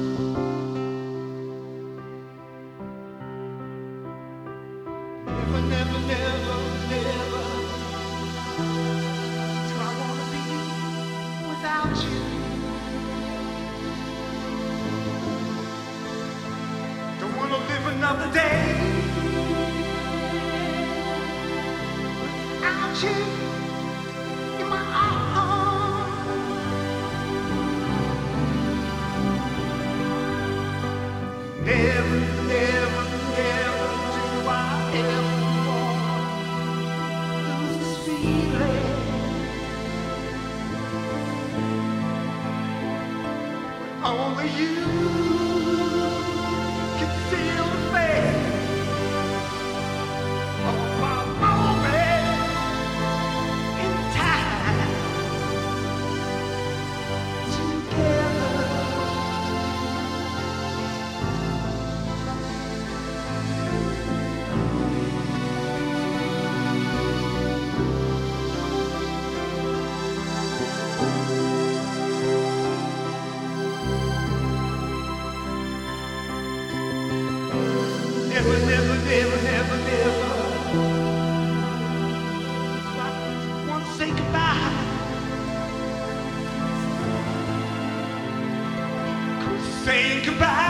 Never, never, never, never do I wanna be without you. Don't wanna live another day without you in my arms. Never, never, never do I ever wanna lose this feeling. Only you can feel the pain of my moment in time together. Never, never, never, never, never do I want to say goodbye. 'Cause saying goodbye